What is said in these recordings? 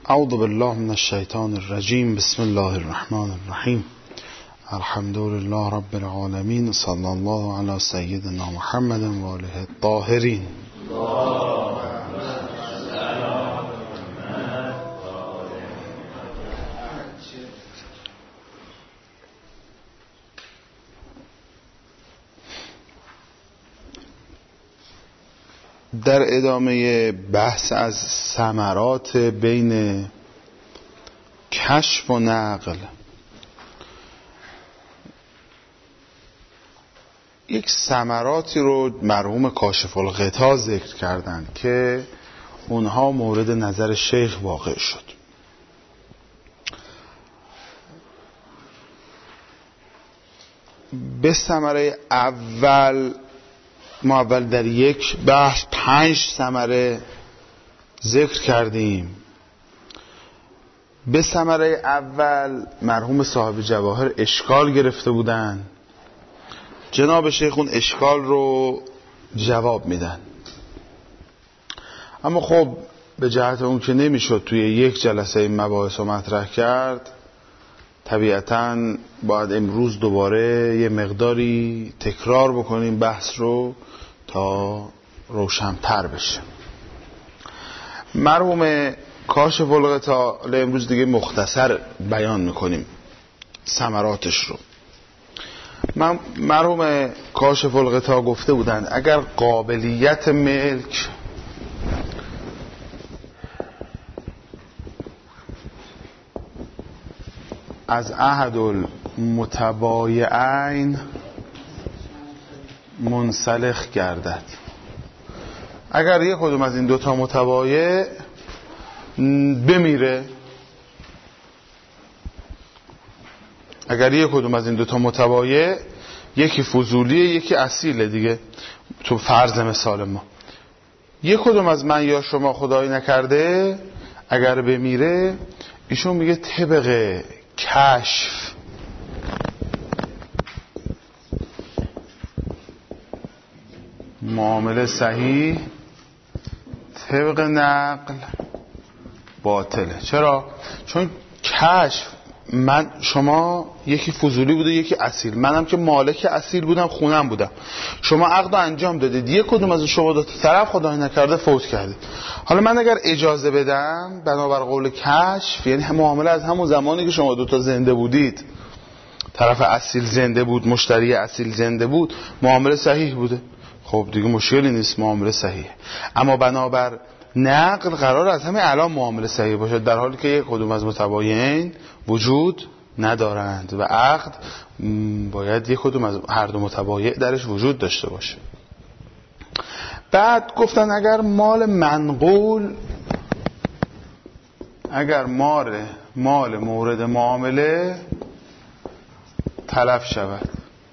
اعوذ بالله من الشیطان الرجیم. بسم الله الرحمن الرحیم. الحمد لله رب العالمین. صلی الله علی سیدنا محمد و آله الطاهرین. در ادامه بحث از ثمرات بین کشف و نقل، یک ثمراتی رو مرحوم کاشف الغطا ذکر کردند که اونها مورد نظر شیخ واقع شد. به ثمره اول ما در یک بحث 5 ثمره ذکر کردیم. به ثمره اول مرحوم صاحب جواهر اشکال گرفته بودن، جناب شیخ اون اشکال رو جواب میدن. اما خب به جهت اون که نمیشد توی یک جلسه این مباحث رو مطرح کرد، طبیعتاً باید امروز دوباره یه مقداری تکرار بکنیم بحث رو تا روشن‌تر بشه. مرحوم کاشف الغطا امروز دیگه مختصر بیان میکنیم ثمراتش رو. مرحوم کاشف الغطا گفته بودن اگر قابلیت ملک از احد المتبایعین منسلخ گردد، اگر یک کدوم از این دوتا متبایع بمیره، اگر یک کدوم از این دوتا متبایع، یکی فضولیه یکی اصیله دیگه، تو فرض مثال ما یک کدوم از من یا شما خدایی نکرده اگر بمیره، ایشون میگه طبق کشف معامله صحیح، طبق نقل باطله. چرا؟ چون کشف من شما یکی فضولی بوده یکی اصیل، منم که مالک اصیل بودم خونم بودم، شما عقد رو انجام دادید، یک کدوم از شما دو طرف خدای نکرده فوت کردید. حالا من اگر اجازه بدم بنابر قول کشف، یعنی معامله از همون زمانی که شما دوتا زنده بودید، طرف اصیل زنده بود، مشتری اصیل زنده بود، معامله صحیح بوده، خب دیگه مشکلی نیست، معامله صحیحه. اما بنابر نقل قرار از همه الان معامله صحیح باشه، در حالی که یک کدوم از متبایعین وجود ندارند و عقد باید یک کدوم از هر دو متبایع درش وجود داشته باشه. بعد گفتن اگر مال منقول، اگر مال مورد معامله تلف شود،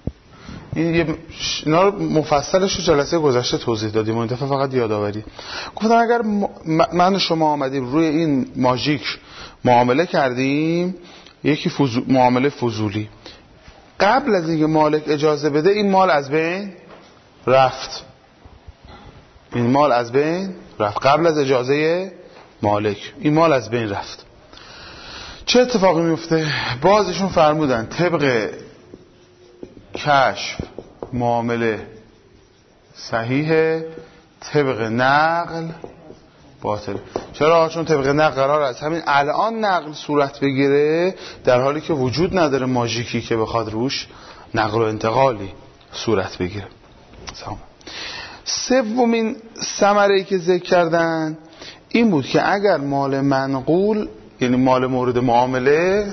اینا رو مفصلش رو جلسه گذشته توضیح دادیم، این دفعه فقط یادآوری. گفتم اگر من و شما آمدیم روی این ماژیک معامله کردیم، یکی معامله فضولی، قبل از اینکه مالک اجازه بده این مال از بین رفت، این مال از بین رفت، قبل از اجازه مالک این مال از بین رفت. چه اتفاقی میفته؟ بازشون فرمودن طبق کشف معامله صحیحه، طبق نقل باطل. چرا؟ چون طبق نقل قرار است همین الان نقل صورت بگیره، در حالی که وجود نداره ماژیکی که بخواد روش نقل و انتقالی صورت بگیره. سومین ثمره‌ای که ذکر کردن این بود که اگر مال منقول، یعنی مال مورد معامله،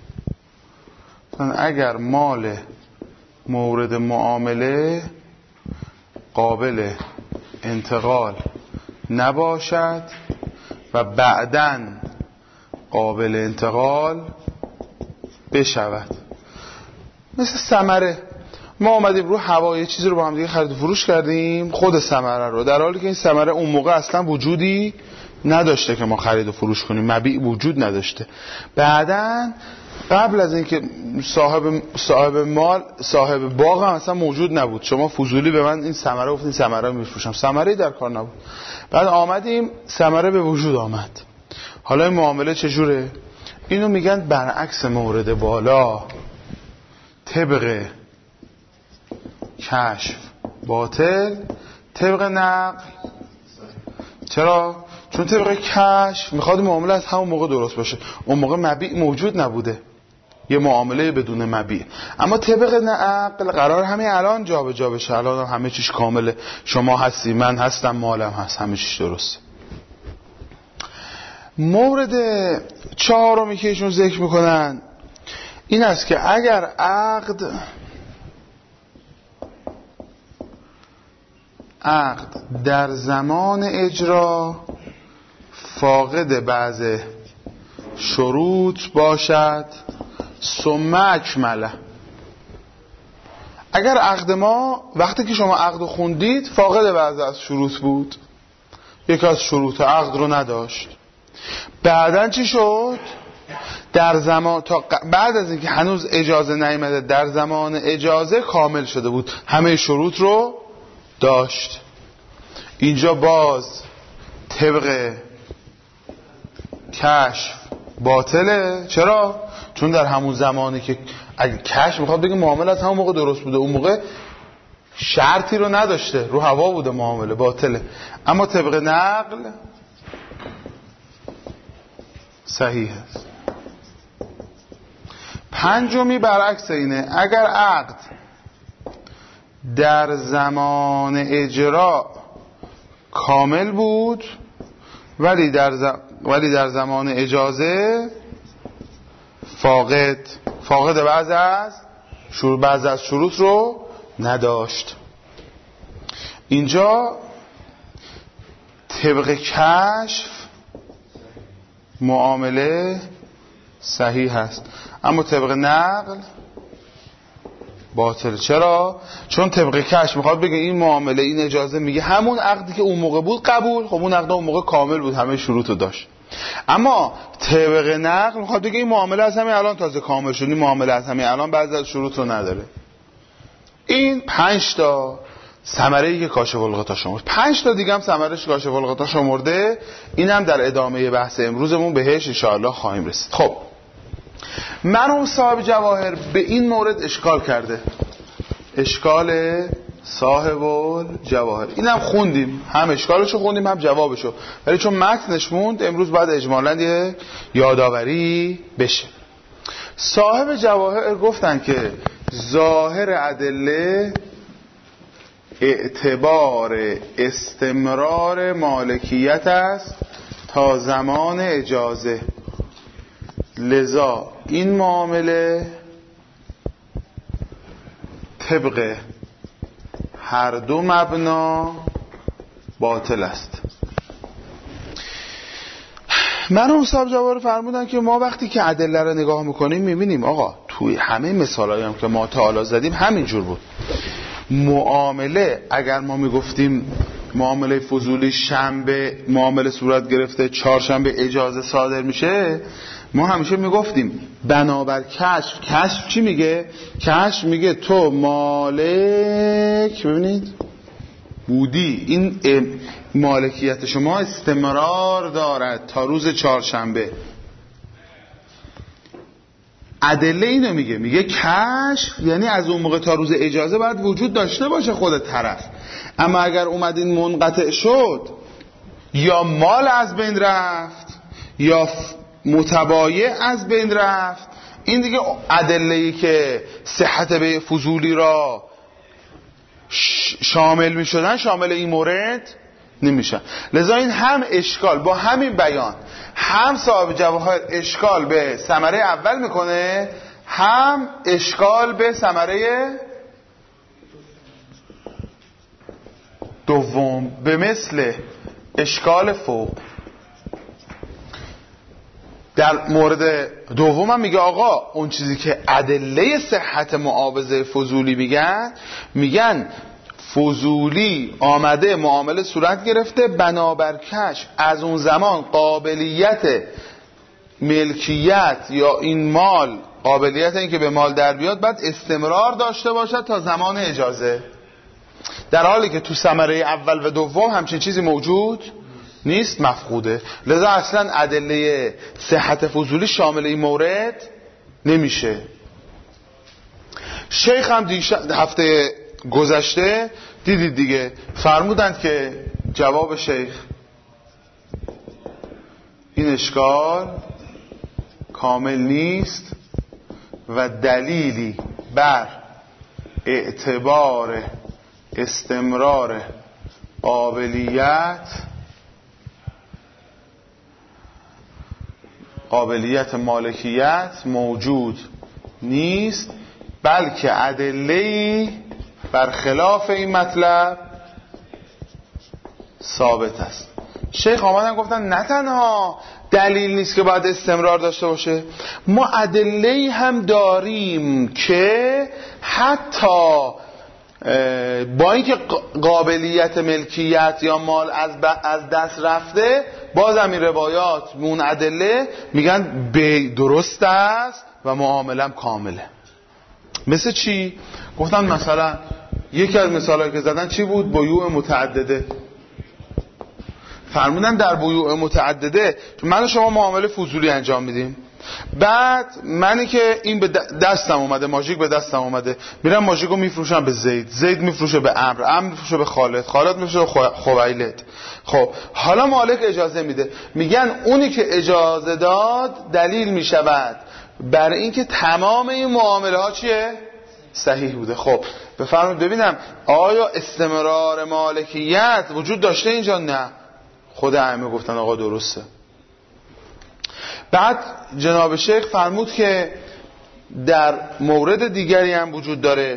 اگر مال مورد معامله قابل انتقال نباشد و بعداً قابل انتقال بشود، مثل ثمره، ما اومدیم رو هوا یه چیزی رو با هم دیگه خرید و فروش کردیم، خود ثمره رو، در حالی که این ثمره اون موقع اصلا وجودی نداشته که ما خرید و فروش کنیم، مبیع وجود نداشته، بعداً قبل از اینکه صاحب مال، صاحب باغ هم اصلا موجود نبود، شما فضولی به من این ثمره گفتین ثمره رو میفروشم، ثمره در کار نبود، بعد آمدیم ثمره به وجود آمد، حالا این معامله چجوره؟ اینو میگن برعکس مورد بالا طبق کشف باطل، طبق نقل. چرا؟ چون طبق کشف میخواد معامله از همون موقع درست باشه، اون موقع مبیع موجود نبوده، یه معامله بدون مبیع. اما طبق نقل قرار همین الان جابجا بشه، الان همه چیز کامله، شما هستی، من هستم، مالم هست، همه چیز درسته. مورد چهارمی که ایشون ذکر میکنن این است که اگر عقد در زمان اجرا فاقد بعض شروط باشد ثم اکمله. اگر عقد ما وقتی که شما عقد خوندید فاقد بعض از شروط بود، یکی از شروط عقد رو نداشت، بعدن چی شد؟ در زمان تا بعد از اینکه هنوز اجازه نیامده، در زمان اجازه کامل شده بود، همه شروط رو داشت. اینجا باز طبق کشف باطله. چرا؟ چون در همون زمانی که اگه کشف میخواد بگه معامله از همون موقع درست بوده، اون موقع شرطی رو نداشته، رو هوا بوده، معامله باطله. اما طبق نقل صحیح است. پنجمی برعکس اینه، اگر عقد در زمان اجرا کامل بود ولی در زمان اجازه فاقد بعض از شروط رو نداشت. اینجا طبق کشف معامله صحیح هست، اما طبق نقل باطل. چرا؟ چون طبق کشف میخواد بگه این معامله، این اجازه، میگه همون عقدی که اون موقع بود قبول، خب اون عقد اون موقع کامل بود، همه شروط رو داشت. اما طبق نقل میخواد بگه این معامله از همین الان تازه کامل شد، این معامله از همین الان بعضی از شروط رو نداره. این 5 تا ثمره‌ای که کاشف الغطا شمرد. 5 تا دیگه هم ثمره‌اش کاشف الغطا شمرده، اینم در ادامه بحث امروزمون بهش ان شاء الله خواهیم رسید. خب مرحوم صاحب جواهر به این مورد اشکال کرده، اشکال صاحب الجواهر. اینم خوندیم، هم اشکالشو خوندیم هم جوابشو، ولی چون متنش موند امروز بعد اجمالاً یه یادآوری بشه. صاحب جواهر گفتن که ظاهر ادله اعتبار استمرار مالکیت است تا زمان اجازه، لذا این معامله طبق هر دو مبنا باطل است. مرحوم صاحب جواهر فرمودن که ما وقتی که ادله رو نگاه میکنیم میبینیم آقا توی همه مثالایی هم که ما تا حالا زدیم همینجور بود. معامله اگر ما میگفتیم معامله فضولی شنبه معامله صورت گرفته، چهارشنبه اجازه صادر میشه، ما همیشه میگفتیم بنابر کشف چی میگه؟ کشف میگه تو مالک، ببینید بودی، این مالکیت شما استمرار دارد تا روز چهارشنبه. ادله اینو میگه کشف یعنی از اون موقع تا روز اجازه باید وجود داشته باشه خود طرف. اما اگر اومدین منقطع شد، یا مال از بین رفت یا متبایع از بین رفت، این دیگه ادله‌ای که صحت به فضولی را شامل میشدن شامل این مورد نمیشن. لذا این هم اشکال با همین بیان، هم صاحب جواهر اشکال به ثمره اول میکنه، هم اشکال به ثمره دوم، به مثل اشکال فوق. در مورد دوم هم میگه آقا اون چیزی که ادله صحت معاوضه فضولی میگن فضولی آمده معامله صورت گرفته، بنابر کشف از اون زمان قابلیت ملکیت یا این مال، قابلیت این که به مال در بیاد باید استمرار داشته باشد تا زمان اجازه، در حالی که تو ثمره اول و دوم همچین چیزی موجود نیست، مفقوده. لذا اصلا ادله صحت فضولی شامل این مورد نمیشه. شیخ هم هفته گذشته دیدید دیگه، فرمودند که جواب شیخ این اشکال کامل نیست و دلیلی بر اعتبار استمرار قابلیت مالکیت موجود نیست، بلکه ادله‌ای بر خلاف این مطلب ثابت است. شیخ آمدن گفتن نه تنها دلیل نیست که باید استمرار داشته باشه، ما ادله‌ای هم داریم که حتی با اینکه قابلیت ملکیت یا مال از دست رفته، باز هم این روایات اون ادله میگن درست است و معاملم کامله. مثل چی؟ گفتن مثلا یکی از مثالایی که زدن چی بود؟ بیوع متعدده. فرمودن در بیوع متعدده من و شما معامله فضولی انجام میدیم، بعد منی که این به دستم اومده، ماژیک به دستم اومده، میرم ماژیکو میفروشم به زید میفروشه به عمرو میفروشه به خالد میفروشه به خویلد. خب حالا مالک اجازه میده، میگن اونی که اجازه داد دلیل میشود بر اینکه تمام این معامله ها چیه؟ صحیح بوده. خب بفرمایید ببینم آیا استمرار مالکیت وجود داشته اینجا؟ نه، خود ائمه گفتن آقا درسته. بعد جناب شیخ فرمود که در مورد دیگری هم وجود داره،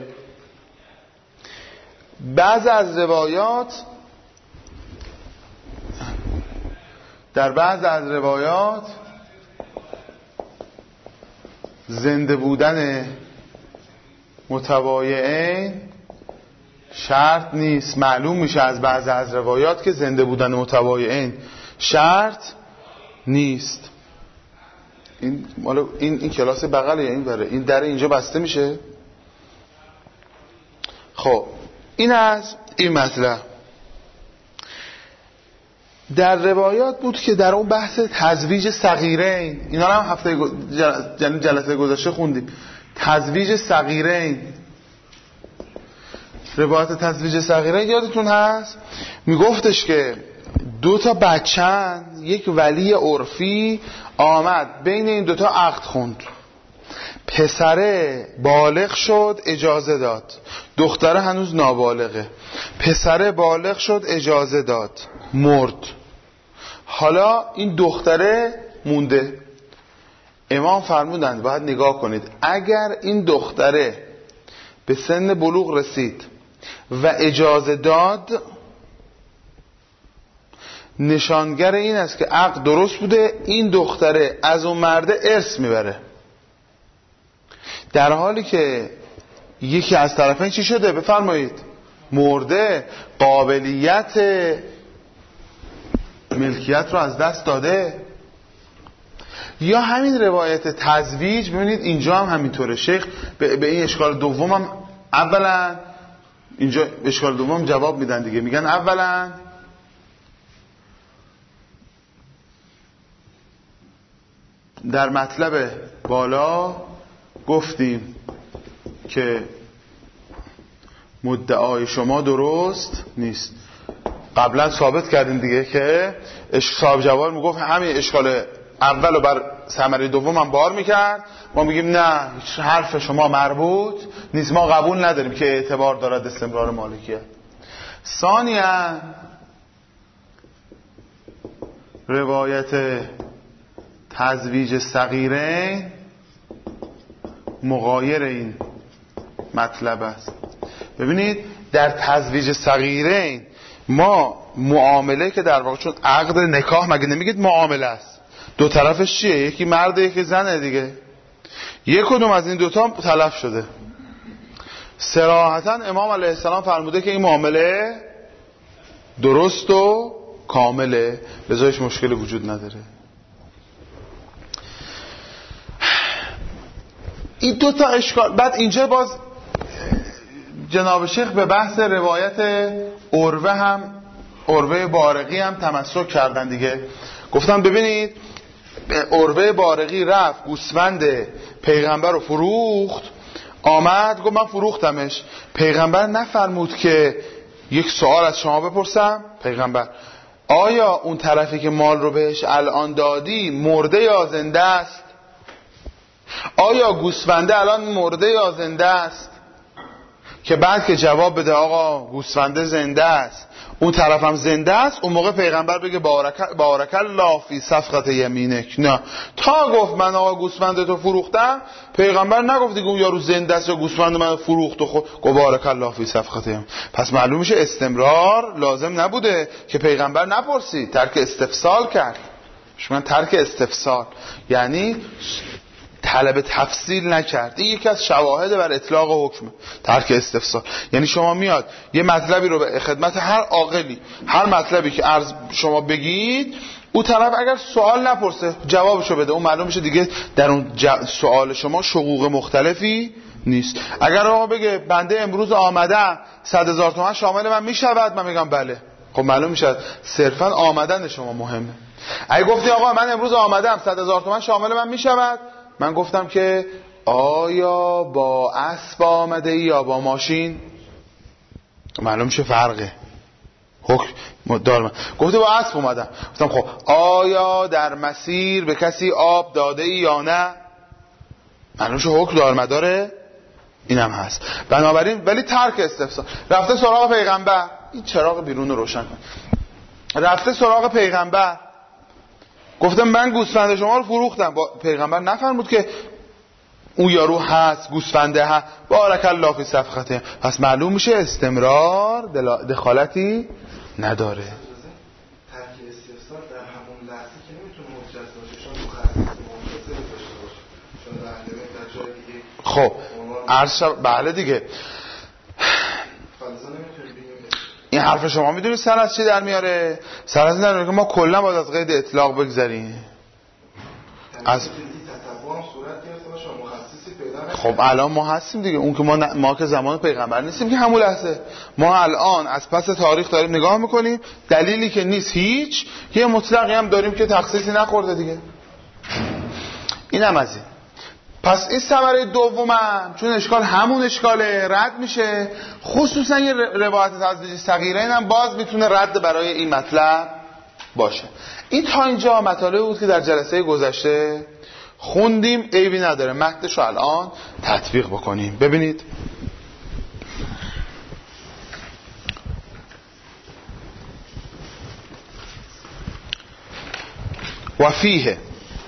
در بعض از روایات زنده بودن متبایعین شرط نیست. معلوم میشه از بعض از روایات که زنده بودن متبایعین شرط نیست. این مالا این کلاس بغله، این بره این در اینجا بسته میشه. خب این از این مطلب. در روایات بود که در اون بحث تزویج صغیرین، اینا هم هفته جلسه گذشته خوندیم. تزویج صغیرین، روایت تزویج صغیرین یادتون هست؟ میگفتش که دو تا بچن، یک ولی عرفی آمد بین این دوتا عقد خوند، پسره بالغ شد اجازه داد، دختره هنوز نابالغه. پسره بالغ شد اجازه داد، مرد. حالا این دختره مونده. امام فرمودند باید نگاه کنید، اگر این دختره به سن بلوغ رسید و اجازه داد، نشانگر این است که عقد درست بوده، این دختره از اون مرده ارث میبره. در حالی که یکی از طرفین چی شده؟ بفرمایید مرده، قابلیت ملکیت رو از دست داده. یا همین روایت تزویج، ببینید اینجا هم همینطوره. شیخ به این اشکال دوم هم اولا اینجا اشکال دوم جواب میدن دیگه، میگن اولا در مطلب بالا گفتیم که مدعای شما درست نیست. قبلا ثابت کردیم دیگه که صاحب جواب میگفت همین اشکال اولو بر ثمره دوم هم بار میکرد. ما میگیم نه، حرف شما مربوط نیست، ما قبول نداریم که اعتبار دارد استمرار مالکیت. ثانیاً روایت تزویج صغیرین مغایر این مطلب است. ببینید در تزویج صغیرین ما معامله که در واقع، چون عقد نکاح مگه نمیگید معامله است، دو طرفش چیه؟ یکی مرد یکی زنه دیگه. یک کدوم از این دوتا تلف شده. صراحتا امام علیه السلام فرموده که این معامله درست و کامله، بذارش مشکل وجود نداره. این دوتا اشکال. بعد اینجا باز جناب شیخ به بحث روایت عروه هم عروه بارقی هم تمسک کردن دیگه. گفتم ببینید عروه بارقی رفت گوسفند پیغمبر رو فروخت، آمد گفت من فروختمش. پیغمبر نفرمود که یک سوال از شما بپرسم؟ پیغمبر آیا اون طرفی که مال رو بهش الان دادی مرده یا زنده است؟ آیا گوسفنده الان مرده یا زنده است؟ که بعد که جواب بده آقا گوسفنده زنده است، اون طرف هم زنده است، اون موقع پیغمبر بگه بارک الله فی صفقت یمینک. نه، تا گفت من آقا گوسفند تو فروختم، پیغمبر نگفت دیگه اون یارو زنده است یا گوسفند من فروخت و خود گفت بارک الله فی صفقت یمین. پس معلوم میشه استمرار لازم نبوده که پیغمبر نپرسید، ترک استفسال کرد. شما ترک استفسال یعنی طلب تفصیل نکرد. این یکی از شواهد بر اطلاق حکم، ترک استفسار. یعنی شما میاد یه مطلبی رو به خدمت هر عاقلی، هر مطلبی که عرض شما بگید، اون طرف اگر سوال نپرسه جوابشو بده، اون معلوم میشه دیگه در اون سوال شما شقوق مختلفی نیست. اگر آقا بگه بنده امروز آمدم 100,000 تومان شامل من میشود، من میگم بله، خب معلوم میشه صرفا آمدن شما مهمه. اگه گفتی آقا من امروز آمدم 100,000 تومان شامل من میشود، من گفتم که آیا با اسب آمده ای یا با ماشین؟ معلوم میشه فرقه حکم دارم. گفته با اسب اومدم، گفتم خب آیا در مسیر به کسی آب داده ای یا نه؟ معلوم میشه حکم دارمداره اینم هست. بنابراین ولی ترک استفسار. رفته سراغ پیغمبر، این چراغ بیرون رو روشن کن. رفته سراغ پیغمبر گفتم من گوسفند شما رو فروختم. با پیغمبر نفرمود که اون یارو هست گوسفنده هست بارک الله فی صفقته. پس معلوم میشه استمرار دخالتی نداره. ترک استفسار در همون لحظه که نمیتونه حجت باشه، چون مختصر داشته باشه، چون در جای دیگه خب عرض بله دیگه. این حرف شما میدونید سر از چی در میاره؟ سر از این در میاره که ما کلا باید از قید اطلاق بگذاریم. از خب الان ما هستیم دیگه، اون که ما که زمان پیغمبر نیستیم که همون لحظه، ما الان از پس تاریخ داریم نگاه میکنیم، دلیلی که نیست هیچ، یه مطلقی هم داریم که تخصیصی نخورده دیگه. اینم از این. پس این ثمره دومم چون اشکال همون اشکاله رد میشه، خصوصا یه روایت تزویج صغیره اینم باز میتونه رد برای این مطلب باشه. این تا اینجا مطالبی بود که در جلسه گذشته خوندیم، عیبی نداره متنش رو الان تطبیق بکنیم. ببینید و فیه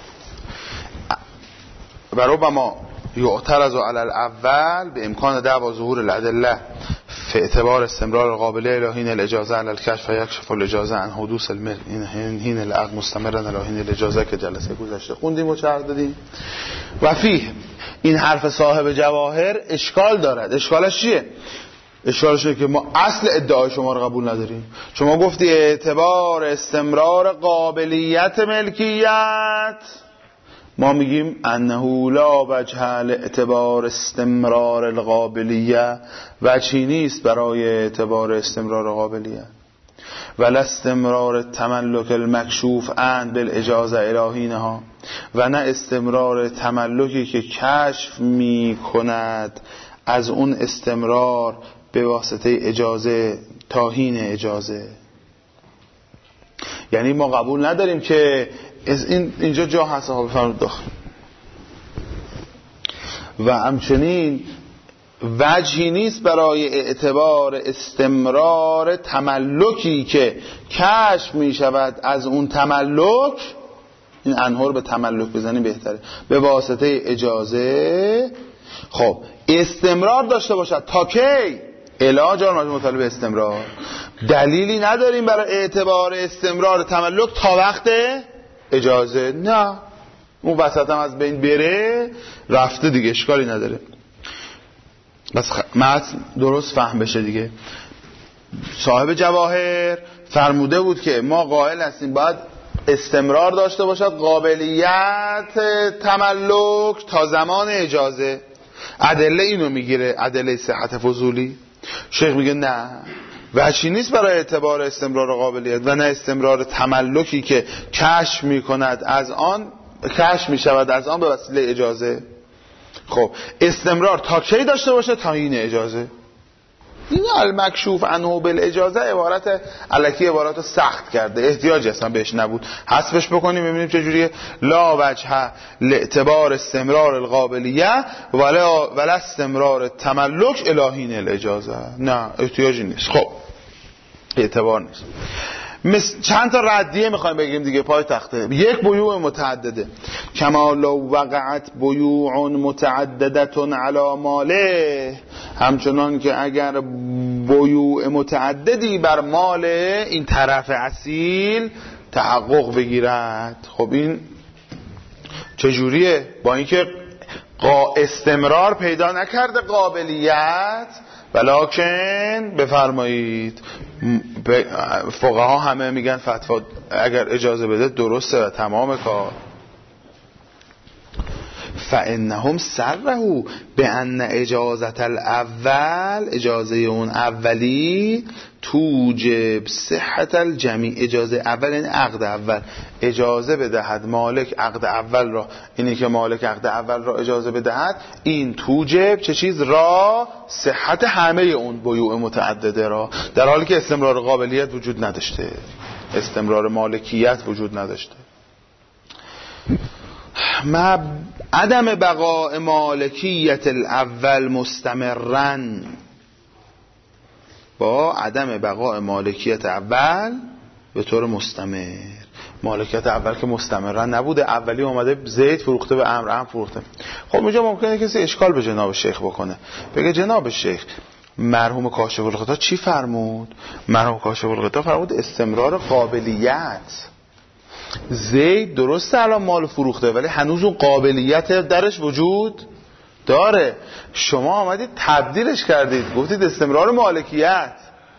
و ربما یعترض علی الاول به امکان دعوا ظهور الادله فی اعتبار استمرار القابله الهین الاجازه علی الکشف یکشف الاجازه عن حدوث المل این العقد مستمرا الهین الاجازه که جلسه گذشته خوندیم و چرخ دادیم. و فیه این حرف صاحب جواهر اشکال دارد. اشکالش چیه؟ اشکالش اینه که ما اصل ادعای شما رو قبول نداریم. شما گفتی اعتبار استمرار قابلیت ملکیت، ما میگیم انه لا وجه اعتبار استمرار القابلیه، وجهی نیست برای اعتبار استمرار قابلیه. ولا استمرار تملک المکشوف عن بالاجازه الهینها، و نه استمرار تملکی که کشف میکند از اون استمرار به واسطه اجازه تاهین اجازه. یعنی ما قبول نداریم که اینجا جا هست ها بفرمود داخل. و همچنین وجهی نیست برای اعتبار استمرار تملکی که کشف می شود از اون تملک، این انهار به تملک بزنیم بهتره، به واسطه اجازه. خب استمرار داشته باشد تا کی؟ علاج مطالب استمرار. دلیلی نداریم برای اعتبار استمرار تملک تا وقت اجازه. نه اون وسط هم از بین بره رفته دیگه، اشکالی نداره. بس متن درست فهم بشه دیگه. صاحب جواهر فرموده بود که ما قائل هستیم باید استمرار داشته باشد قابلیت تملک تا زمان اجازه. ادله اینو میگیره، ادله صحت فضولی. شیخ میگه نه، وجهی نیست برای اعتبار استمرار قابلیت و نه استمرار تملکی که کشف میکند از آن، کشف میشود از آن به وسیله اجازه. خب استمرار تا کی داشته باشه؟ تا این اجازه. این المکشوف عنه بالاجازه عبارت الکی، عبارت سخت کرده، احتیاجی اصلا بهش نبود. حذفش بکنیم ببینیم چه جوریه. لا وجه لاعتبار استمرار القابلیه ولا استمرار تملک الهین الاجازه. نه احتیاجی نیست. خب اعتبار نیست. چند تا ردیه میخوایم بگیم دیگه پای تخته. یک، بیوع متعدده، کما لو وقعت بیوع متعددتون علی ماله، همچنان که اگر بیوع متعددی بر مال این طرف اصیل تحقق بگیرد. خب این چجوریه؟ با اینکه استمرار پیدا نکرده قابلیت، ولکن بفرمایید فقها همه میگن فتوا اگر اجازه بده درسته و تمام کار. فانهم سره بان اجازت الاول، اجازه اون اولی، توجب صحت الجمیع. اجازه اول یعنی عقد اول. اجازه بدهد مالک عقد اول را، اینی که مالک عقد اول را اجازه بدهد، این توجب چه چیز را؟ صحت همه اون بیوع متعدده را، در حالی که استمرار قابلیت وجود نداشته، استمرار مالکیت وجود نداشته. ما عدم بقاء مالکیت الاول مستمرن، با عدم بقاء مالکیت اول به طور مستمر. مالکیت اول که مستمرن نبوده، اولی اومده زید فروخته به عمرو فروخته. خب اینجا ممکنه کسی اشکال به جناب شیخ بکنه، بگه جناب شیخ مرحوم کاشف الغطا چی فرمود؟ مرحوم کاشف الغطا فرمود استمرار قابلیت. زید درسته الان مال فروخته ولی هنوز اون قابلیت درش وجود داره. شما آمدید تبدیلش کردید، گفتید استمرار مالکیت.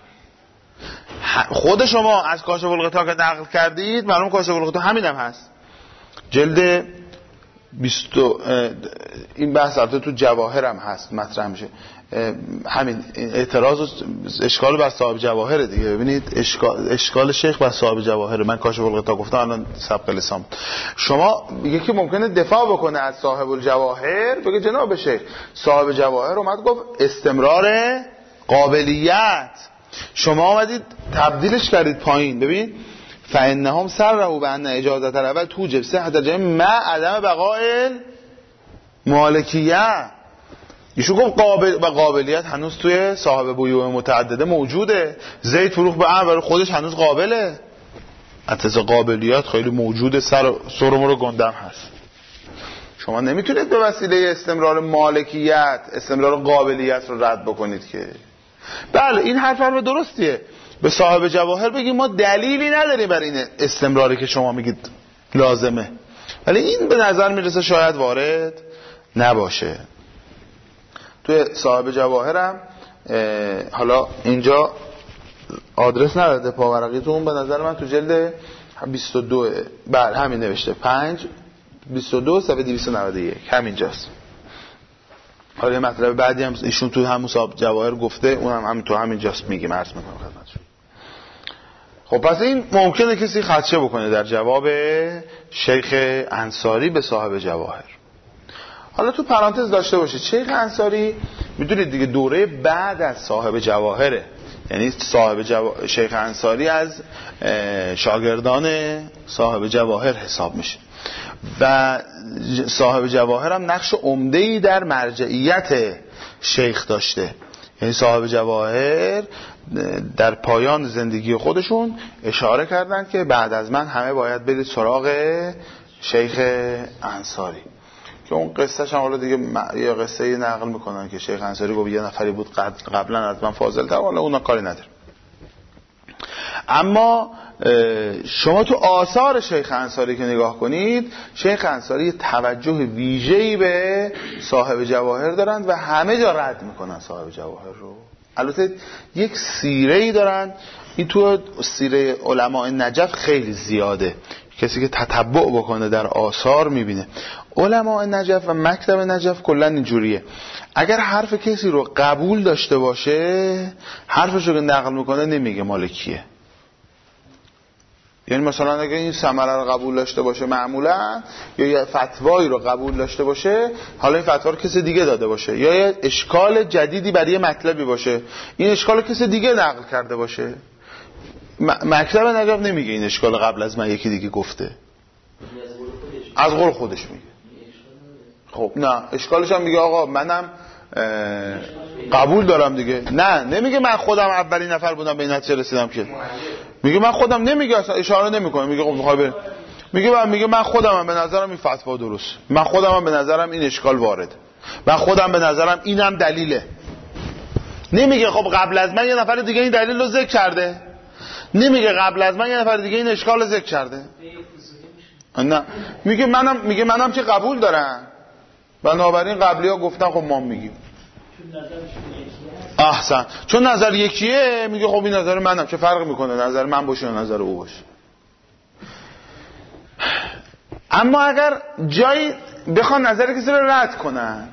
خود شما از کاشف الغطا که نقل کردید، معلوم کاشف الغطا همین هم هست. جلد 20 این بحث البته تو جواهر هم هست مطرح میشه. همین اعتراض و اشکال بر صاحب جواهر دیگه. ببینید اشکال شیخ بر صاحب جواهر، من کاشف الغطا گفتم الان سبق لسان. شما یکی ممکنه دفاع بکنه از صاحب الجواهر، بگه جناب شیخ صاحب جواهر اومد گفت استمرار قابلیت، شما آمدید تبدیلش کردید پایین. ببین فانهم سره بان اجازت الاول توجب صحت الجمیع مع عدم بقاء مالکیت. ایشون گفت قابلیت هنوز توی صاحب بیوع متعدده موجوده. زید فروخ به عمرو، خودش هنوز قابله. اتز قابلیت خیلی موجوده، سر رو گندم هست. شما نمیتونید به وسیله استمرار مالکیت استمرار قابلیت رو رد بکنید که. بله این حرف درستیه. به صاحب جواهر بگیم ما دلیلی نداریم برای این استمراری که شما میگید لازمه، ولی این به نظر میرسه شاید وارد نباشه. توی صاحب جواهرم حالا اینجا آدرس نداده پاورقیتون، به نظر من تو جلد 22 بله همین نوشته 5 22 صفحه 291 همینجاست. حالا یه مطلب بعدی هم ایشون تو همون صاحب جواهر گفته، اونم همین تو همینجاست میگیم، عرض میکنم خدمتتون. خب پس این ممکنه کسی خدشه بکنه در جواب شیخ انصاری به صاحب جواهر. حالا تو پرانتز داشته باشید شیخ انصاری میدونید دیگه دوره بعد از صاحب جواهره، یعنی شیخ انصاری از شاگردان صاحب جواهر حساب میشه و صاحب جواهر هم نقش عمده‌ای در مرجعیت شیخ داشته. یعنی صاحب جواهر در پایان زندگی خودشون اشاره کردن که بعد از من همه باید برید سراغ شیخ انصاری، که اون قصهش هم حالا دیگه یه قصه نقل میکنن که شیخ انصاری گفت یه نفری بود قبلا از من فاضل تر، حالا اونا کاری نداره. اما شما تو آثار شیخ انصاری که نگاه کنید، شیخ انصاری توجه ویژه‌ای به صاحب جواهر دارند و همه جا رد میکنن صاحب جواهر رو. البته یک سیره‌ای دارن، این تو سیره علماء نجف خیلی زیاده کسی که تتبع بکنه در آثار میبینه. علماء نجف و مکتب نجف کلا اینجوریه، اگر حرف کسی رو قبول داشته باشه حرفش رو که نقل میکنه نمیگه مال کیه. یعنی مثلا اگه این ثمره رو قبول داشته باشه معمولا، یا یه فتوایی رو قبول داشته باشه، حالا این فتوا رو کسی دیگه داده باشه، یا یه اشکال جدیدی برای یه مطلبی باشه، این اشکال رو کسی دیگه نقل کرده باشه، مکتب نجف نمیگه این اشکال قبل از من یکی دیگه گفته، از قول خودش میگه. خب نه، اشکالش هم میگه آقا منم قبول دارم دیگه. نه نمیگه من خودم اولین نفر بودم به این نتیجه رسیدم که، میگه من خودم، نمیگه اصلا اشاره نمیکنه، میگه خب میخوای بره، میگه من خودم به نظرم این فتوا درست، من خودم به نظرم این اشکال وارد، من خودم به نظرم اینم دلیله. نمیگه خب قبل از من یه نفر دیگه این دلیل رو ذکر کرده، نمیگه قبل از من یه نفر دیگه این اشکال رو ذکر کرده. نه میگه منم که قبول دارم، بنابراین قبلی ها گفتن خب ما میگیم. احسن، چون نظر یکیه میگه خب این نظر منم، چه فرق میکنه نظر من باشه یا نظر او باشه. اما اگر جایی بخوان نظر کسی رو رد کنن،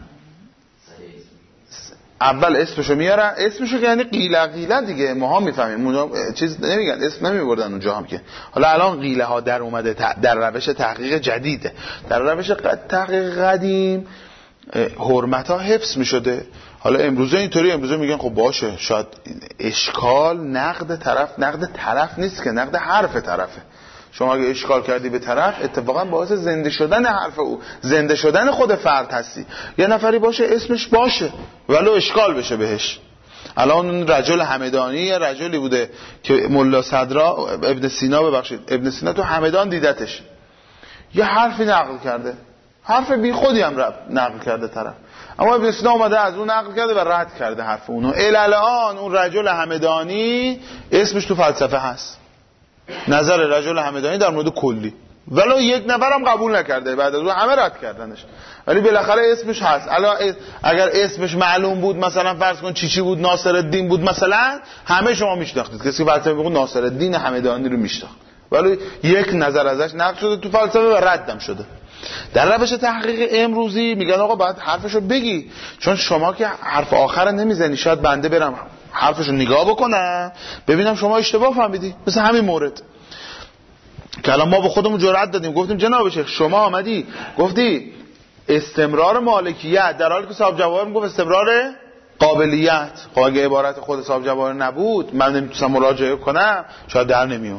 اول اسمشو میارن، اسمشو که یعنی قیله دیگه، ماها میفهمیم، اونا چیز نمیگن، اسم نمیبردن اونجا هم که. حالا الان قیله ها در اومده در روش تحقیق جدیده، در روش تحقیق قدیم حرمت ها حفظ میشده. حالا امروزه اینطوری، امروزه میگن خب باشه، شاید اشکال نقد طرف نیست که نقد حرف طرفه. شما اگه اشکال کردی به طرف، اتفاقا باعث زنده شدن حرف او، زنده شدن خود فرد هستی. یه نفری باشه اسمش باشه ولو اشکال بشه بهش. الان رجل همدانی یه رجلی بوده که ملا صدرا ابن سینا تو همدان دیدتش، یه حرفی نقل کرده، حرف بی خودی هم نقل کرده طرف، اما ابن سینا اومده از اون نقل کرده و رد کرده حرف اونو. الان اون رجل همدانی اسمش تو فلسفه هست، نظر رجل همدانی در مورد کلی، ولو یک نفرم قبول نکرده، بعد از اون همه رد کردنش، ولی بالاخره اسمش هست. اگر اسمش معلوم بود، مثلا فرض کن چی بود، ناصرالدین بود مثلا، همه شما میشناختید، کسی که فلسفه میگه ناصرالدین همدانی رو میشناخت، ولی یک نظر ازش نقل شده تو فلسفه و ردم شده. در روش تحقیق امروزی میگن آقا باید حرفشو بگی، چون شما که حرف آخر نمیزنی، شاید بنده برم حرفشو نگاه بکنم ببینم شما اشتباه فهمیدی. مثل همین مورد که الان ما به خودمون جرأت دادیم، گفتیم جناب شیخ شما آمدی گفتی استمرار مالکیت، در حالی که صاحب جواهر میگفت استمرار قابلیت. خب اگه عبارت خود صاحب جواهر نبود، من نمیتونستم مراجعه کنم، شاید در نمیومد.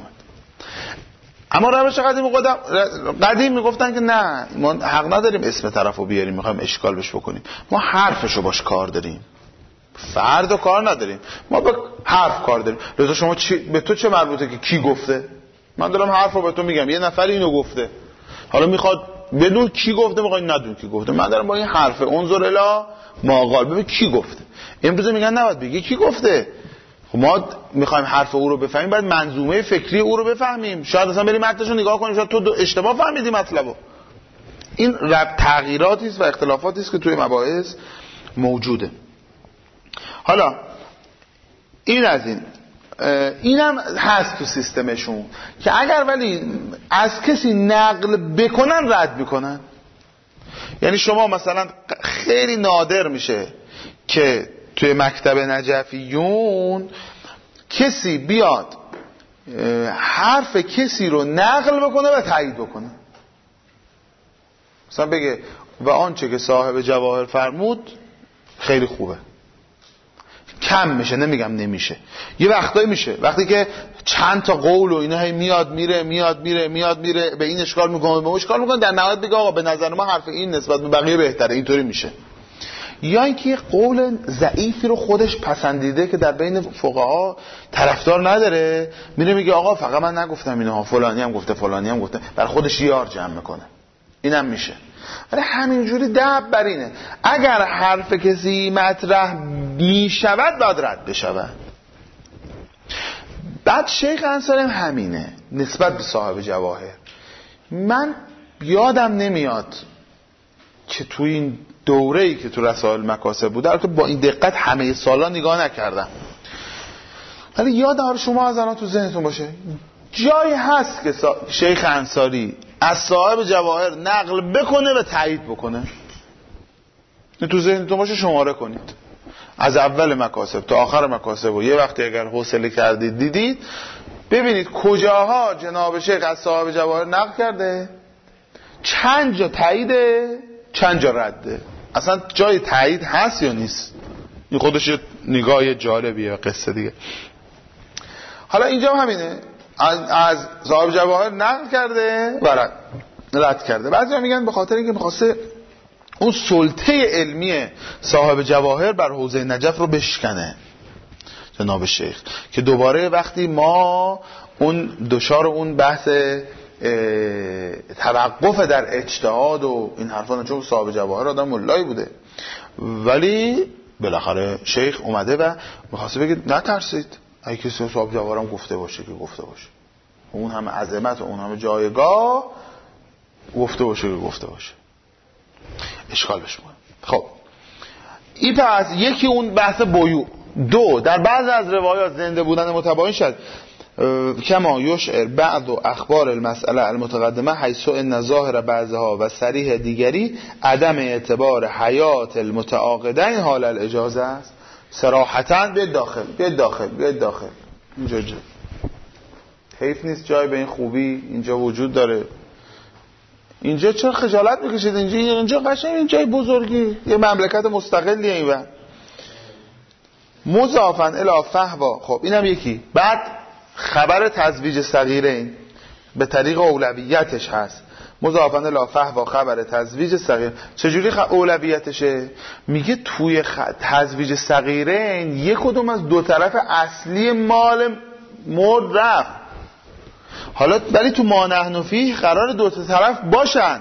اما روش قدیم میگفتن که نه، ما حق نداریم اسم طرفو بیاریم میخوایم اشکال بش بکنیم، ما حرفشو باش کار داریم، فردو کار نداریم، ما به حرف کار داریم. لذا شما به تو چه مربوطه که کی گفته؟ من دارم حرفو به تو میگم، یه نفر اینو گفته، حالا میخواد بدون کی گفته، میخواد ندون کی گفته، من دارم با این حرف انظر الی ما قال، ببین کی گفته. امروز میگن نباید بگی کی گفته. خب ما میخوایم حرف او رو بفهمیم، باید منظومه فکری او رو بفهمیم. شاید مثلا بریم متنشو نگاه کنیم، شاید تو اشتباه فهمیدی مطلبو. این تغییراتی است و اختلافاتی است که توی مباحث موجوده. حالا این از اینم هست تو سیستمشون که اگر ولی از کسی نقل بکنن رد میکنن. یعنی شما مثلا خیلی نادر میشه که توی مکتب نجفیون کسی بیاد حرف کسی رو نقل بکنه و تایید بکنه، مثلا بگه و آنچه که صاحب جواهر فرمود خیلی خوبه. کم میشه، نمیگم نمیشه، یه وقتایی میشه، وقتی که چند تا قول و اینا هی میاد میره به این اشکال میکنه به اون اشکال میکنه، در نهایت بگه آقا به نظر ما حرف این نسبت به بقیه بهتره، اینطوری میشه. یا اینکه قول ضعیفی رو خودش پسندیده که در بین فقها طرفدار نداره، میره میگه آقا فقط من نگفتم اینها، فلانی هم گفته بر خودش یار جمع میکنه. اینم میشه. ولی همینجوری دب بر اینه، اگر حرف کسی مطرح میشود باید رد بشود. بعد شیخ انصاری همینه نسبت به صاحب جواهر. من یادم نمیاد که تو این دوره‌ای که تو رسائل مکاسب بوده، البته با این دقت همه سالا نگاه نکردم، ولی یاد شما از الان تو ذهنتون باشه جایی هست که شیخ انصاری از صاحب جواهر نقل بکنه و تایید بکنه؟ تو ذهنتون باشه شماره کنید از اول مکاسب تا آخر مکاسب و یه وقتی اگر حوصله کردید دیدید ببینید کجاها جناب شیخ از صاحب جواهر نقل کرده، چند جا تاییده، چند جا رده، اصلا جای تایید هست یا نیست. این خودش نگاه جالبیه قصه دیگه. حالا اینجا هم همینه، از صاحب جواهر نقل کرده و رد کرده. بعضیا میگن به خاطر اینکه می‌خواسته اون سلطه علمی صاحب جواهر بر حوزه نجف رو بشکنه جناب شیخ، که دوباره وقتی ما اون دچار اون بحث توقف در اجتهاد و این حرفا، چون صاحب جواهر آدم مولایی بوده ولی بالاخره شیخ اومده و می‌خواسته بگه نترسید، اگه کسی صاحب جواهرم گفته باشه که گفته باشه، اون همه عظمت و اون همه جایگاه گفته باشه که گفته باشه، اشکال بشه. خب این پس یکی اون بحث بیوع. دو، در بعض از روایات زنده بودن متباین شد کما یشعر بعض و اخبار المسئله المتقدمه حیث ان ظاهر بعضها و صریح دیگری عدم اعتبار حیات المتعاقدین حال الاجازه است. صراحتاً بیاد داخل اینجا حیف نیست جای به این خوبی اینجا وجود داره. اینجا چرا خجالت میکشید؟ اینجا قشنگ این جای بزرگی، یه مملکت مستقلیه این و مضافاً الی فحوا. خب اینم یکی. بعد خبر تزویج صغیرین به طریق اولویتش هست، مضافاً الی فحوا خبر تزویج صغیر. چجوری اولویتشه؟ میگه توی تزویج صغیرین یک کدوم از دو طرف اصلی مال مرد رفت، حالا ولی تو ما نحن فیه قرار دو تا طرف باشن،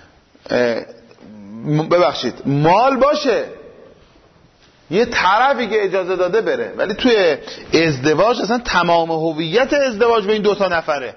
مال باشه، یه طرفی که اجازه داده بره، ولی توی ازدواج اصلا تمام هویت ازدواج به این دو تا نفره.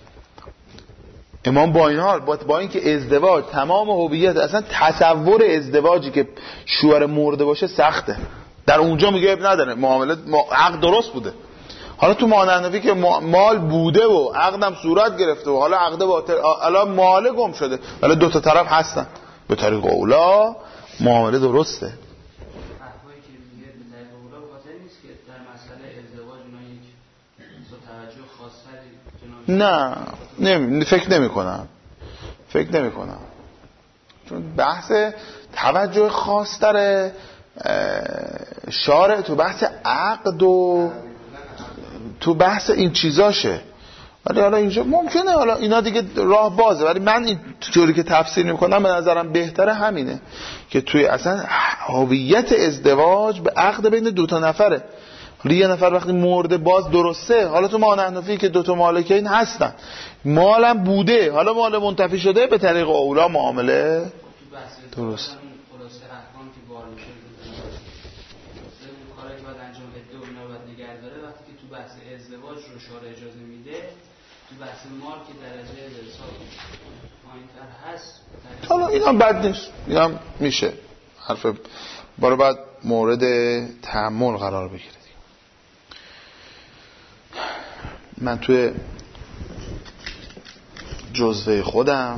امام با این حال با اینکه ازدواج تمام هویت، اصلا تصور ازدواجی که شوهر مرده باشه سخته، در اونجا میگه اب نداره، معامله عقد درست بوده. حالا تو مانعنفی که مال بوده و عقدم صورت گرفته و حالا عقد باطل، حالا مال گم شده ولی دو تا طرف هستن، به طریق اولا معامله درسته. حرفایی که میگه به طریق اولا واسه نیست که در مسئله ازدواج اونا یک توجه خاصی نه فکر نمی کنم چون بحث توجه خاص داره شارع تو بحث عقد و تو بحث این چیزاشه، ولی حالا اینجا ممکنه حالا اینا دیگه راه بازه، ولی من این طوری که تفسیر میکنم به نظرم بهتره همینه که توی اصلا هویت ازدواج به عقد بین دو تا نفره. حالا یه نفر وقتی مرده باز درسته، حالا تو ما نحنفی که دو تا مالکین هستن، مالم بوده، حالا مال منتفی شده، به طریق اولا معامله درست. ازدواج رو شارع اجازه میده، تو بحث مال که درجه حساب پایین‌تر هست. حالا اینم بد نیست، اینم میشه حرف برای بعد مورد تأمل قرار بگیره. من توی جزوه خودم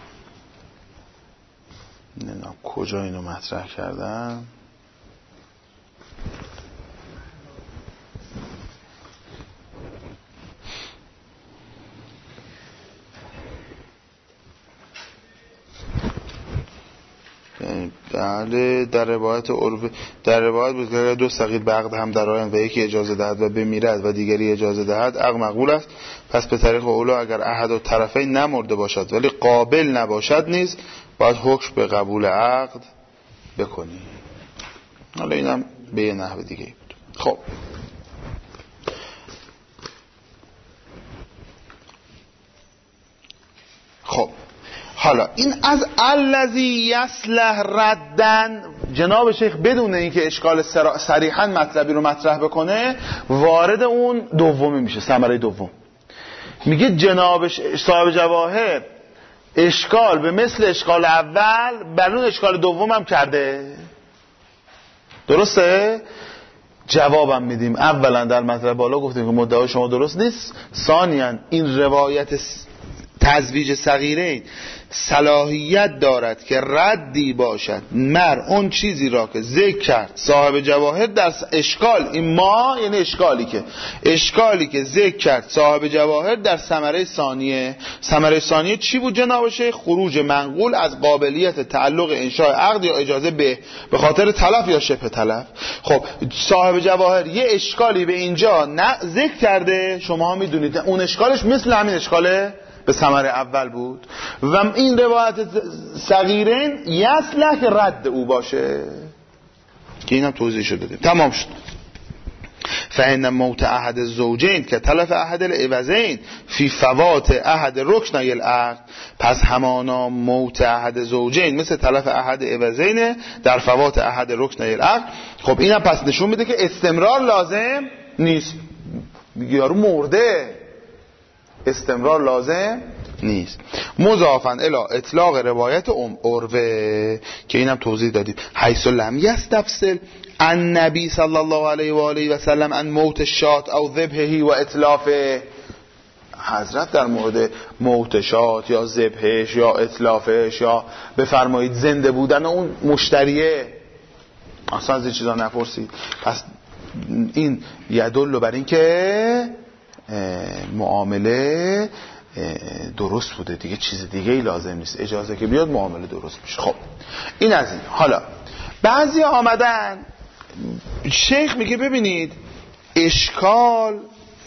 نمیدونم کجا اینو مطرح کردم، بله در روایت بود که اگر دو سقیل به عقد هم درآیند و یکی اجازه دهد و بمیرد و دیگری اجازه دهد عقد مقبول است. پس به طریق اولا اگر احد و طرفین نمرده باشد ولی قابل نباشد نیز باید حکم به قبول عقد بکنی. حالا اینم به یه نحو دیگه بود. خب حالا این از الذی یصلح ردن، جناب شیخ بدون اینکه اشکال صریحا مطلبی رو مطرح بکنه وارد اون دومی میشه، ثمره دوم. میگه جناب صاحب جواهر اشکال به مثل اشکال اول بر اون اشکال دوم هم کرده، درسته؟ جوابم میدیم. اولا در مطلب بالا گفتیم که مدعای شما درست نیست. ثانیاً این روایت تزویج صغیرین صلاحیت دارد که ردی باشد مر اون چیزی را که ذکر کرد صاحب جواهر در اشکال، این ما یعنی اشکالی که ذکر کرد صاحب جواهر در ثمره ثانیه. ثمره ثانیه چی بود جناب شیخ؟ خروج منقول از قابلیت تعلق انشاء عقد یا اجازه به خاطر تلف یا شبه تلف. خب صاحب جواهر یه اشکالی به اینجا ذکر کرده، شما میدونید اون اشکالش مثل همین اشکاله به ثمره اول بود و این روایت صغیرین یصلح که رد او باشه که اینم توضیح شده دادیم. تمام شد. فإن موت احد الزوجین که تلف احد العوضین فی فوات احد رکنی العقد، پس همانا موت احد زوجین مثل تلف احد عوضین در فوات احد رکنی العقد. خب اینم پس نشون میده که استمرار لازم نیست. یارو مرده، استمرار لازم نیست. مضافاً الی اطلاق روایت عروه که اینم توضیح دادیم. حیث لم یستفصل النبی صلی الله علیه و آله و سلم عن موت الشات او ذبحه و اتلافه. حضرت در مورد موت شات یا ذبحش یا اتلافش یا بفرمایید زنده بودن اون مشتریه اصلا از این چیزا نپرسید. پس این یدل بر این که معامله درست بوده دیگه، چیز دیگه ای لازم نیست، اجازه که بیاد معامله درست میشه. خب این از این. حالا بعضی آمدن شیخ میگه ببینید اشکال،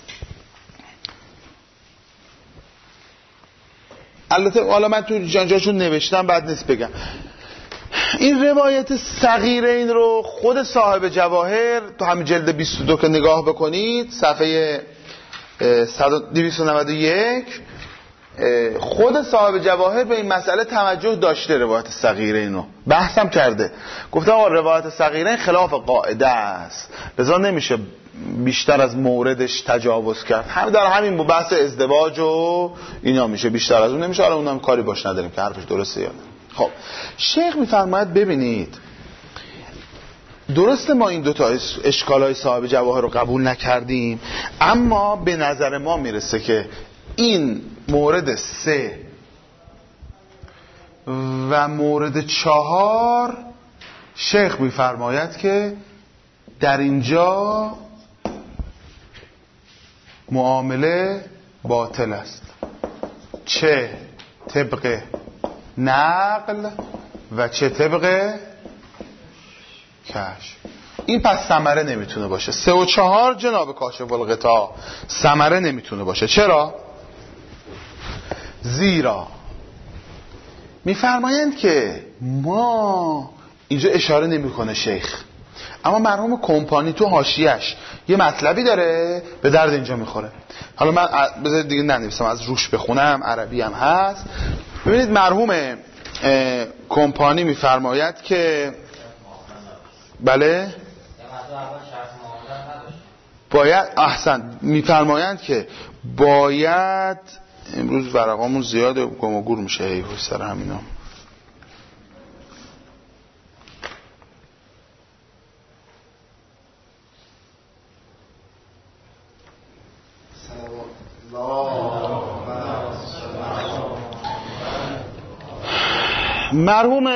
البته حالا من تو جاشون نوشتم بعد نیست بگم، این روایت صغیرین رو خود صاحب جواهر تو همین جلد 22 که نگاه بکنید صفحه 291 خود صاحب جواهر به این مسئله توجه داشته، روایت صغیرین رو بحثم کرده، گفته آقا روایت صغیرین خلاف قاعده است، لذا نمیشه بیشتر از موردش تجاوز کرد. هم در همین بحث ازدواج و اینا میشه، بیشتر از اون نمیشه. حالا اونم کاری باش نداریم که حرفش درسته یا نه. خب شیخ میفرماید ببینید درسته ما این دوتا اشکالای صاحب جواهر رو قبول نکردیم، اما به نظر ما میرسه که این مورد 3 و مورد 4 شیخ میفرماید که در اینجا معامله باطل است، چه طبق نقل و چه طبق کشف. این پس ثمره نمیتونه باشه. 3 و 4 جناب کاشف الغطا ثمره نمیتونه باشه. چرا؟ زیرا میفرمایند که ما اینجا اشاره نمیکنه شیخ، اما مرحوم کمپانی تو حاشیه‌اش یه مطلبی داره به درد اینجا میخوره. حالا من بذارید دیگه ننویسم، از روش بخونم، عربی هم هست. ببینید مرحوم کمپانی میفرماید که بله باید احسن میفرمایند که باید، امروز ورقامون زیاده گم و گور میشه ای سر همینا. مرحوم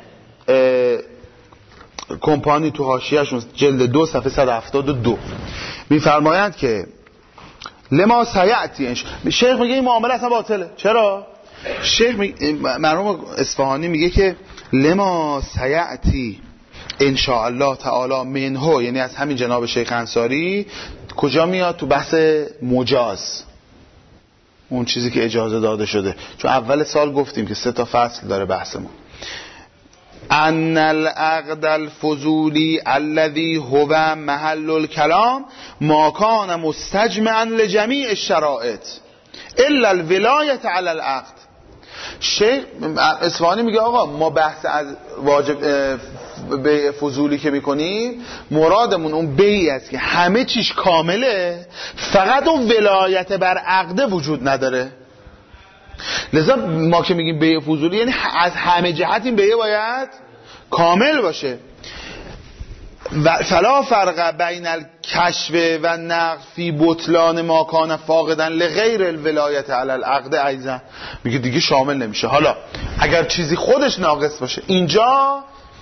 کمپانی تو حاشیه‌شون جلد 2 صفحه 172 میفرمایند که لما سیعتی، شیخ میگه این معامله اصلا باطله. چرا؟ شیخ مرحوم اصفهانی میگه که لما سیعتی ان شاء الله تعالی منه، یعنی از همین جناب شیخ انصاری. کجا میاد؟ تو بحث مجاز، اون چیزی که اجازه داده شده، چون اول سال گفتیم که 3 تا فصل داره بحثمون. ان العقد الفضولی الذي هو محل الكلام ما كان مستجمعا لجميع الشرائط الا الولایة على العقد. شیخ اصفهانی میگه آقا ما بحث از واجب بیع فضولی که میکنیم مرادمون اون بیعی است که همه چیش کامله، فقط اون ولایت بر عقده وجود نداره. لذا ما که میگیم بیع فضولی یعنی از همه جهت این بیع باید کامل باشه. فلا فرق بین الکشف و نقض فی بطلان ما کان فاقدا لغیر الولایت علی العقد ایضا. میگه دیگه شامل نمیشه. حالا اگر چیزی خودش ناقص باشه، اینجا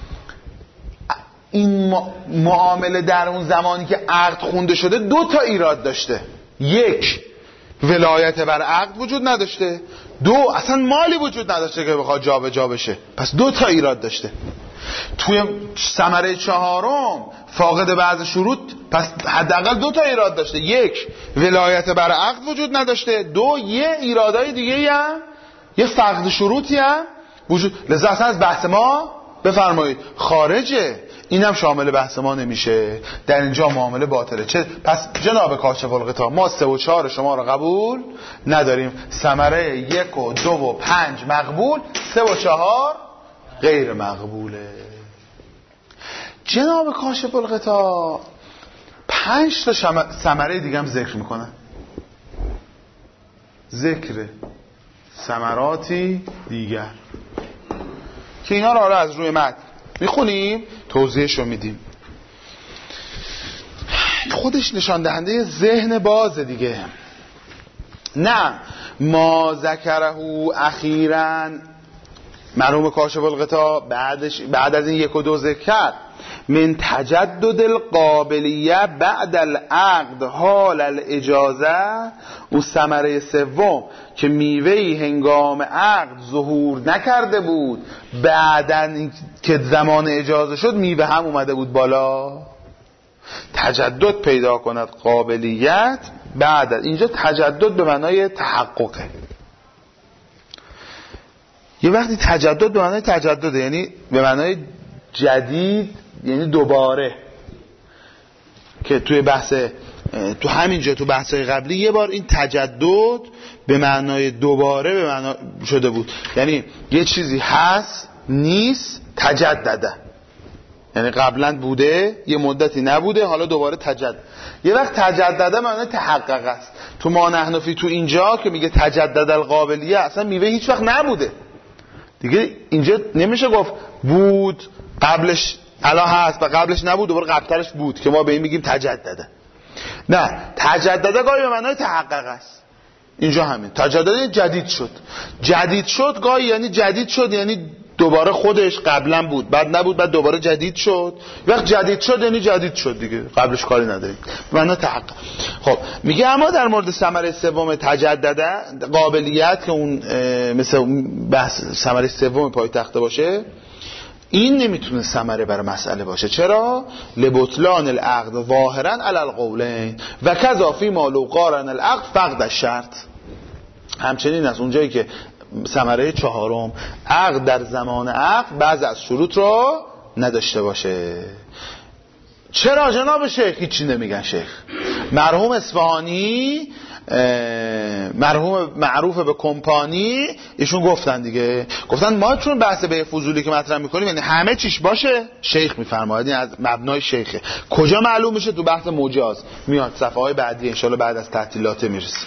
این معامله در اون زمانی که عقد خونده شده 2 تا ایراد داشته. 1 ولایت بر عقد وجود نداشته، 2 اصلا مالی وجود نداشته که بخواد جابجا بشه. پس 2 تا ایراد داشته. توی ثمره 4 فاقد بعض شروط، پس حداقل 2 تا ایراد داشته. 1 ولایت بر عقد وجود نداشته، 2 یه ایرادای دیگه هم، یه فقد شروطی هم وجود. لذا اصلا از بحث ما بفرمایید خارجه، اینم شامل بحث ما نمیشه. در اینجا معامله باطله. پس جناب کاشف الغطا، ما 3 و 4 شما رو قبول نداریم. ثمره 1 و 2 و 5 مقبول، 3 و 4 غیر مقبوله. جناب کاشف الغطا 5 تا ثمره دیگه هم ذکر میکنن. ذکر ثمراتی دیگر که اینا رو از روی متن میخونیم، توضیحش رو میدیم. خودش نشان دهنده ذهن بازه دیگه. نه ما ذکره اخیراً مرحوم کاشف الغطا بعد از این 1 و 2 ذکر کرد، من تجدد القابلیه بعد العقد حال الاجازه، اون ثمره 3 که میوهی هنگام عقد ظهور نکرده بود، بعدن که زمان اجازه شد میوه هم اومده بود بالا. تجدد پیدا کند قابلیت بعد. اینجا تجدد به معنای تحققه. یه وقتی تجدد به معنای تجدده، یعنی به معنای جدید، یعنی دوباره، که توی بحث تو همینجا تو بحث‌های قبلی یه بار این تجدد به معنای دوباره به معنا شده بود. یعنی یه چیزی هست نیست تجدده، یعنی قبلا بوده یه مدتی نبوده حالا دوباره تجدد. یه وقت تجدده معنای تحقق است. تو ما نحنفی تو اینجا که میگه تجدد القابلیه، اصلا میوه هیچ وقت نبوده دیگه. اینجا نمیشه گفت بود قبلش الان هست و قبلش نبود دوباره قبلترش بود که ما به این میگیم تجدده. نه، تجدده گاهی به معنای تحقق است. اینجا همین تجدده جدید شد. جدید شد گاهی یعنی جدید شد، یعنی دوباره خودش قبلا بود بعد نبود بعد دوباره جدید شد. وقت جدید شد یعنی جدید شد دیگه، قبلش کاری نداریم. معنا تحقق. خب میگه اما در مورد ثمره 3 تجدده قابلیت که اون مثل بحث ثمره 3 پایتخته باشه، این نمیتونه ثمره برای مسئله باشه. چرا؟ لبطلان العقد ظاهرا علی القولین و کذا فی ما لو قارن العقد فقد الشرط. همچنین است اونجایی که ثمره 4 عقد در زمان عقد بعض از شروط رو نداشته باشه. چرا جناب شیخ؟ هیچی نمیگن شیخ. مرحوم اصفهانی، مرحوم معروف به کمپانی، ایشون گفتن دیگه، گفتن ما چون بحث به فضولی که مطرح میکنیم یعنی همه چیش باشه. شیخ میفرماید این از مبنای شیخه. کجا معلوم میشه؟ تو بحث مجاز میاد، صفحه های بعدی انشالله بعد از تعطیلات میرسیم.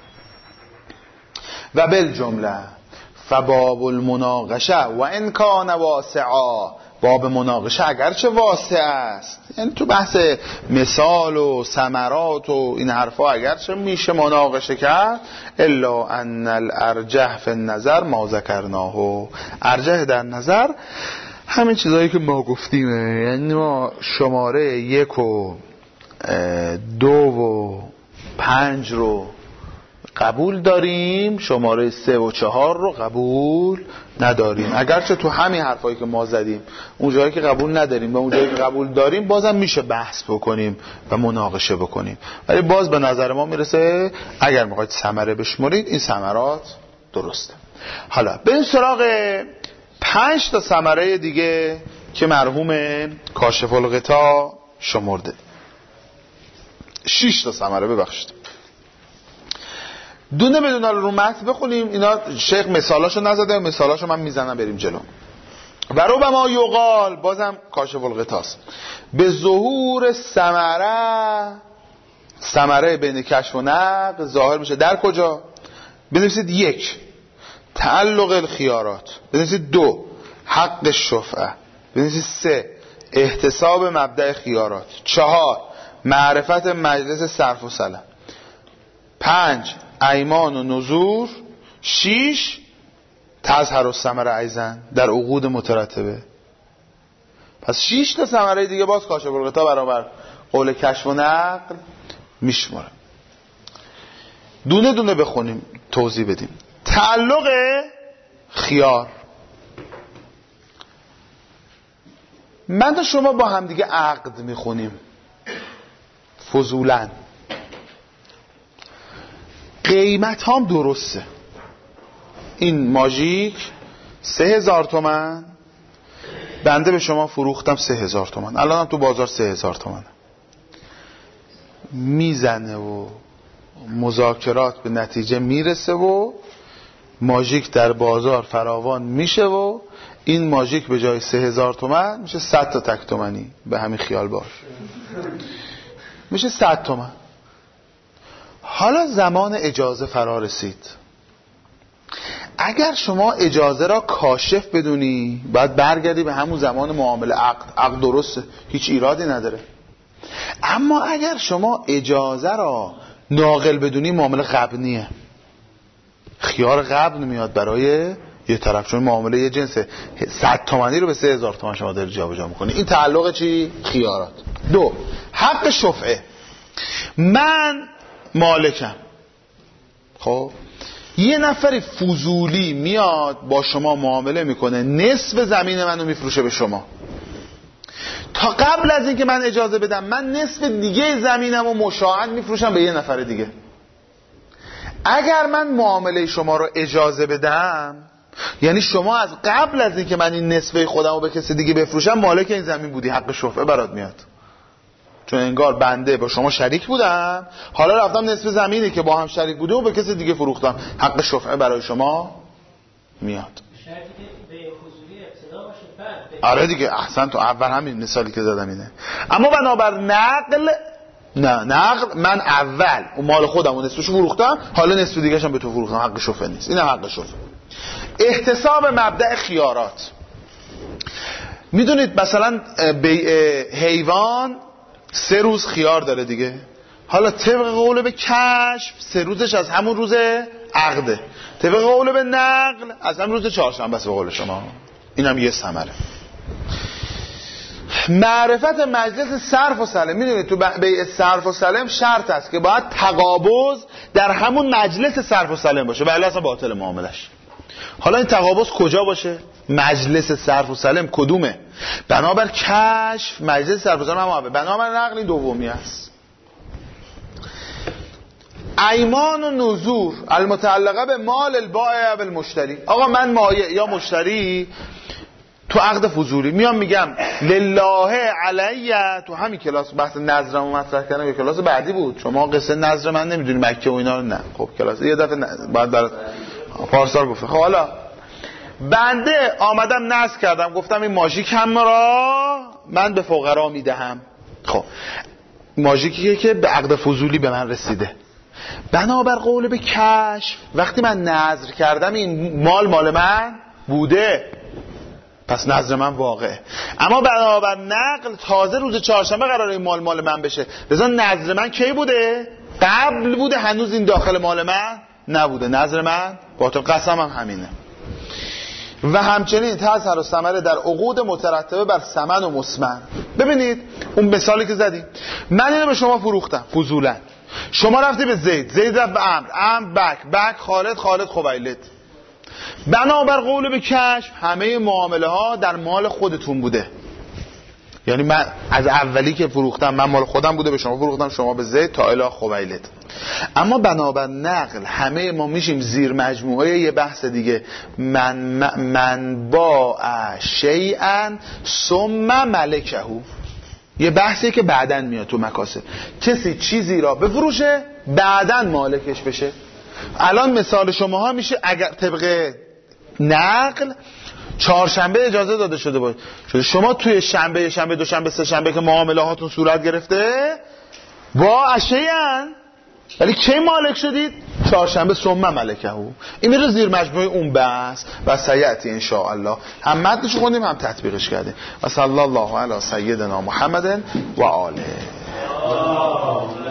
و بالجمله فباب المناقشه و ان کان واسعا، باب مناقشه اگرچه واسع است، یعنی تو بحث مثال و ثمرات و این حرفا اگرچه میشه مناقشه کرد، الا ان الارجح فی النظر ما ذکرناه، ارجح در نظر همین چیزایی که ما گفتیمه. یعنی ما شماره 1 و 2 و 5 رو قبول داریم، شماره 3 و 4 رو قبول نداریم. اگرچه تو همین حرفایی که ما زدیم اون جایی که قبول نداریم و اون جایی که قبول داریم بازم میشه بحث بکنیم و مناقشه بکنیم، ولی باز به نظر ما میرسه اگر میخواید ثمره بشمرید این ثمرات درسته. حالا به این سراغ 5 تا ثمره دیگه که مرحوم کاشف الغطا شمرده. 6 تا ثمره، ببخشید دونه بدون رو متن بخونیم. اینا شیخ مثالاشو نزده، مثالاشو من میزنم بریم جلو. و رو به ما یقال، بازم کاشف الغطاست، به ظهور ثمره بین کشف و نقد ظاهر میشه. در کجا؟ بنویسید 1 تعلق الخیارات، بنویسید 2 حق الشفعه، بنویسید 3 احتساب مبدأ خیارات. 4 معرفت مجلس صرف و سلم. 5 ایمان و نذور. 6 تظهر الثمره ایضا در عقود مترتبه. پس 6 تا ثمره دیگه باز کاشف الغطا برابر قول کشف و نقل میشماره. دونه دونه بخونیم توضیح بدیم. تعلق خیار. من و شما با هم دیگه عقد میخونیم فضولا، قیمت هم درسته. این ماژیک 3000 تومان، بنده به شما فروختم 3000 تومان، الان هم تو بازار 3000 تومانه. میزنه و مذاکرات به نتیجه میرسه و ماژیک در بازار فراوان میشه و این ماژیک به جای 3000 تومان میشه 100 تا تک تومانی. به همین خیال باش، میشه 100 تومان. حالا زمان اجازه فرا رسید. اگر شما اجازه را کاشف بدونی باید برگردی به همون زمان معامله. عقد درسته، هیچ ایرادی نداره. اما اگر شما اجازه را ناقل بدونی معامله غبنیه. خیار غبن میاد برای یه طرف، چون معامله یه جنس 100 تومانی رو به 3000 تومان شما داری جابجا میکنی. این تعلق چی؟ خیارات. 2 حق شفعه. من مالکم، خب یه نفر فضولی میاد با شما معامله میکنه، نصف زمین منو میفروشه به شما. تا قبل از اینکه من اجازه بدم من نصف دیگه زمینمو مشاعن میفروشم به یه نفر دیگه. اگر من معامله شما رو اجازه بدم، یعنی شما از قبل از اینکه من این نصفه خودمو به کسی دیگه بفروشم مالک این زمین بودی، حق شفعه برات میاد. چون انگار بنده با شما شریک بودم، حالا رفتم نصف زمینی که با هم شریک بودیم و به کسی دیگه فروختم، حق شفعه برای شما میاد. شرطی که به حضوری ابتدا باشه بعد. آره دیگه، احسن. تو اول همین مثالی که دادم اینه. اما بنابر نقل، نه نقل من اول اون مال خودم اون نصفشو فروختم، حالا نصف دیگه‌شم به تو فروختم، حق شفعه نیست. اینم حق شفعه. احتساب مبدأ خیارات. میدونید مثلا حیوان 3 روز خیار داره دیگه. حالا طبق قول به کشف 3 روزش از همون روز عقده، طبق قول به نقل از همون روز چهارشنبه است به قول شما. اینم یه ثمره. معرفت مجلس صرف و سلم. میدونید تو بیع صرف و سلم شرط است که باید تقابض در همون مجلس صرف و سلم باشه، ولی اصلا باطل معاملش. حالا این تقابض کجا باشه؟ مجلس صرف و سلم کدومه؟ بنابر کشف مجلس صرف و سلم هم، بنابر نقل این دومی است. ایمان و نذور المتعلقه به مال البائع و المشتری. آقا من مایع یا مشتری تو عقد فضولی میام میگم لله علیه، تو همین کلاس بحث نظرمو مطرح کردم، یه کلاس بعدی بود. شما قصه نظر من نمیدونی مکه و اینا رو، نه خب کلاس یه دفعه بعد در پارسال گفته. خب حالا بنده آمدم نذر کردم، گفتم این ماژیکم را من به فقرا میدهم. خب ماژیکیه که به عقد فضولی به من رسیده. بنابر قول به کشف وقتی من نذر کردم این مال من بوده، پس نذر من واقعه. اما بنابر نقل تازه روز چهارشنبه قراره این مال من بشه، لذا نذر من کی بوده؟ قبل بوده، هنوز این داخل مال من نبوده. نذر من باطل، قسمم همینه. و همچنین تظهر الثمره در عقود مترتبه بر ثمن و مسمن. ببینید اون مثالی که زدیم، من اینو به شما فروختم فضولا، شما رفتی به زید رفت به عمرو بک خالد خبیلد. بنابر قول به کشف همه معامله ها در مال خودتون بوده. یعنی من از اولی که فروختم من مال خودم بوده، به شما فروختم، شما به زید تا الی خبیلد. اما بنابر نقل همه ما میشیم زیر مجموعه یه بحث دیگه، من باع شیئا ثم ملکه. یه بحثی که بعدن میاد تو مکاسب، کسی چیزی را بفروشه بعدن مالکش بشه. الان مثال شماها میشه اگر طبق نقل چهارشنبه اجازه داده شده باشه، شما توی شنبه دوشنبه سه شنبه که معامله هاتون صورت گرفته با اشیاء ولی کی مالک شدید؟ چهارشنبه ثم ملکه. این میره زیر مجموعه اون بحث و سیأتی ان شاء الله. هم متنش خوندیم هم تطبیقش کردیم. و صلی الله علی سیدنا محمد و آله.